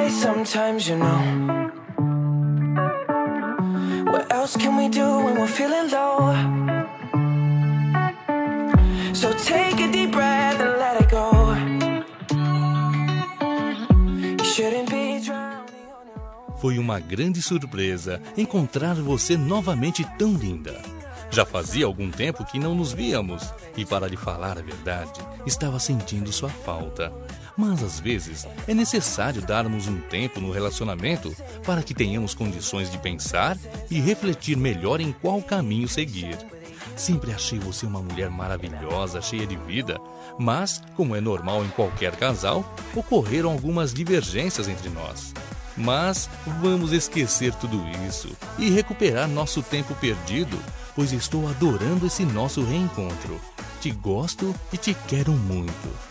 way sometimes, you know. What else can we do when we're feeling low? So take a deep breath and let it go. You shouldn't be drowning on your own. Foi uma grande surpresa encontrar você novamente tão linda. Já fazia algum tempo que não nos víamos e, para lhe falar a verdade, estava sentindo sua falta. Mas às vezes é necessário darmos um tempo no relacionamento para que tenhamos condições de pensar e refletir melhor em qual caminho seguir. Sempre achei você uma mulher maravilhosa, cheia de vida, mas, como é normal em qualquer casal, ocorreram algumas divergências entre nós. Mas vamos esquecer tudo isso e recuperar nosso tempo perdido, pois estou adorando esse nosso reencontro. Te gosto e te quero muito.